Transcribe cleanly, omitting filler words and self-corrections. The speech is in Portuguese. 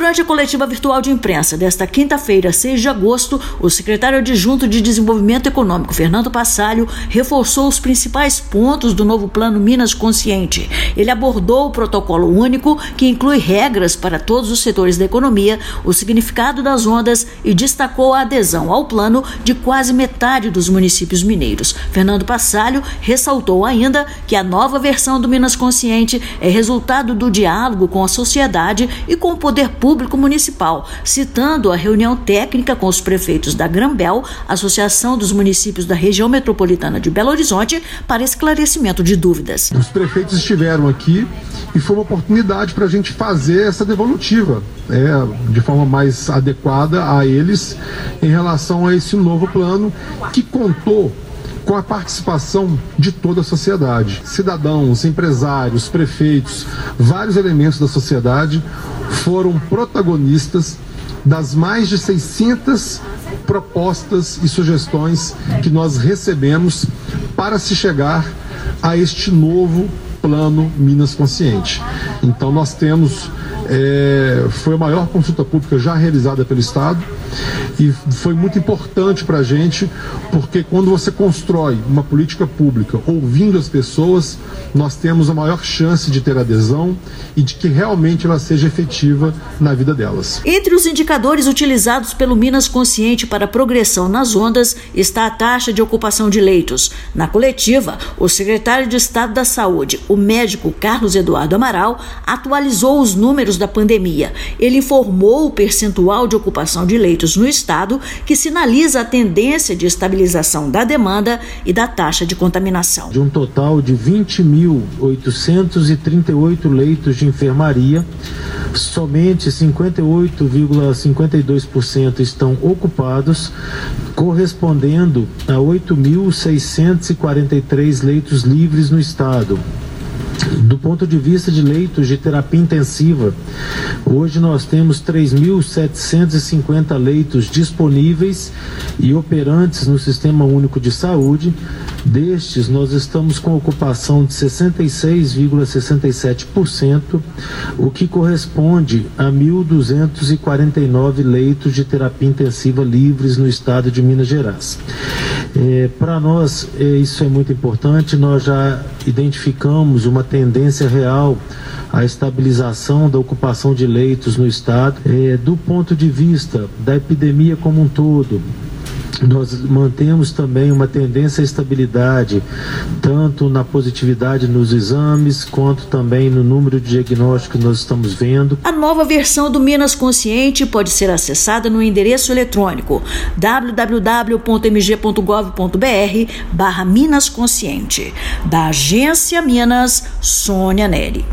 Durante a coletiva virtual de imprensa desta quinta-feira, 6 de agosto, o secretário adjunto de Desenvolvimento Econômico, Fernando Passalio, reforçou os principais pontos do novo Plano Minas Consciente. Ele abordou o protocolo único, que inclui regras para todos os setores da economia, o significado das ondas e destacou a adesão ao plano de quase metade dos municípios mineiros. Fernando Passalio ressaltou ainda que a nova versão do Minas Consciente é resultado do diálogo com a sociedade e com o poder público municipal, citando a reunião técnica com os prefeitos da Grambel, Associação dos Municípios da Região Metropolitana de Belo Horizonte, para esclarecimento de dúvidas. Os prefeitos estiveram aqui e foi uma oportunidade para a gente fazer essa devolutiva, de forma mais adequada a eles em relação a esse novo plano que contou com a participação de toda a sociedade. Cidadãos, empresários, prefeitos, vários elementos da sociedade foram protagonistas das mais de 600 propostas e sugestões que nós recebemos para se chegar a este novo Plano Minas Consciente. Então nós temos, foi a maior consulta pública já realizada pelo Estado e foi muito importante para a gente, porque quando você constrói uma política pública ouvindo as pessoas, nós temos a maior chance de ter adesão e de que realmente ela seja efetiva na vida delas. Entre os indicadores utilizados pelo Minas Consciente para a progressão nas ondas está a taxa de ocupação de leitos. Na coletiva, o secretário de Estado da Saúde, o médico Carlos Eduardo Amaral, atualizou os números da pandemia. Ele informou o percentual de ocupação de leitos no estado, que sinaliza a tendência de estabilização da demanda e da taxa de contaminação. De um total de 20.838 leitos de enfermaria, somente 58,52% estão ocupados, correspondendo a 8.643 leitos livres no estado. Do ponto de vista de leitos de terapia intensiva, hoje nós temos 3.750 leitos disponíveis e operantes no Sistema Único de Saúde. Destes, nós estamos com ocupação de 66,67%, o que corresponde a 1.249 leitos de terapia intensiva livres no estado de Minas Gerais. Para nós, isso é muito importante. Nós já identificamos uma tendência real à estabilização da ocupação de leitos no estado. Do ponto de vista da epidemia como um todo, nós mantemos também uma tendência à estabilidade, tanto na positividade nos exames, quanto também no número de diagnósticos que nós estamos vendo. A nova versão do Minas Consciente pode ser acessada no endereço eletrônico www.mg.gov.br/Minas Consciente. Da Agência Minas, Sônia Neri.